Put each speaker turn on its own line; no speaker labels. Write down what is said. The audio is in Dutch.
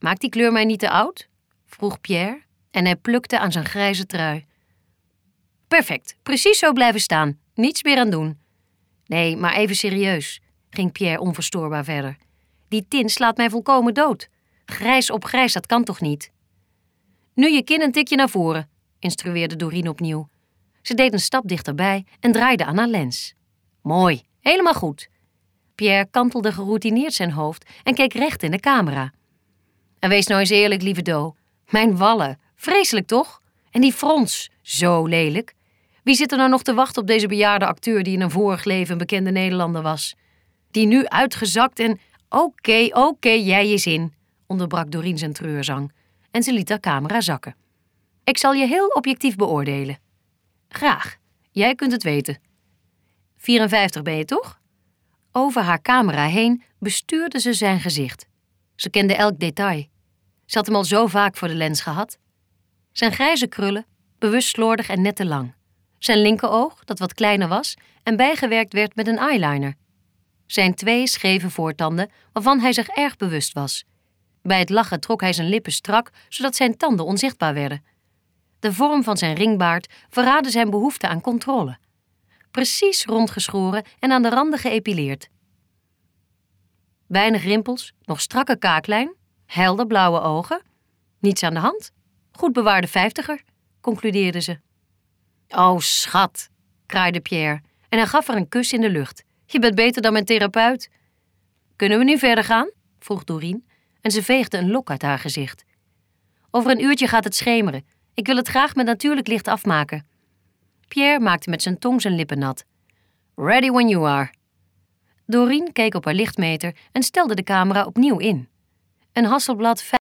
Maakt die kleur mij niet te oud? Vroeg Pierre en hij plukte aan zijn grijze trui. Perfect, precies zo blijven staan. Niets meer aan doen. Nee, maar even serieus, ging Pierre onverstoorbaar verder. Die tint slaat mij volkomen dood. Grijs op grijs, dat kan toch niet? Nu je kin een tikje naar voren, instrueerde Dorien opnieuw. Ze deed een stap dichterbij en draaide aan haar lens. Mooi, helemaal goed. Pierre kantelde geroutineerd zijn hoofd en keek recht in de camera. En wees nou eens eerlijk, lieve Do. Mijn wallen, vreselijk toch? En die frons, zo lelijk. Wie zit er nou nog te wachten op deze bejaarde acteur die in een vorig leven een bekende Nederlander was? Die nu uitgezakt en... Oké, jij je zin, onderbrak Dorien zijn treurzang. En ze liet haar camera zakken. Ik zal je heel objectief beoordelen. Graag, jij kunt het weten. 54 ben je toch? Over haar camera heen bestuurde ze zijn gezicht. Ze kende elk detail. Ze had hem al zo vaak voor de lens gehad. Zijn grijze krullen, bewust slordig en net te lang. Zijn linkeroog, dat wat kleiner was en bijgewerkt werd met een eyeliner. Zijn 2 scheve voortanden, waarvan hij zich erg bewust was. Bij het lachen trok hij zijn lippen strak, zodat zijn tanden onzichtbaar werden. De vorm van zijn ringbaard verraadde zijn behoefte aan controle. Precies rondgeschoren en aan de randen geëpileerd. Weinig rimpels, nog strakke kaaklijn, helder blauwe ogen. Niets aan de hand. Goed bewaarde 50er, concludeerde ze. Oh, schat, kraaide Pierre en hij gaf haar een kus in de lucht. Je bent beter dan mijn therapeut. Kunnen we nu verder gaan? Vroeg Dorien en ze veegde een lok uit haar gezicht. Over een uurtje gaat het schemeren. Ik wil het graag met natuurlijk licht afmaken. Pierre maakte met zijn tong zijn lippen nat. Ready when you are. Dorien keek op haar lichtmeter en stelde de camera opnieuw in. Een Hasselblad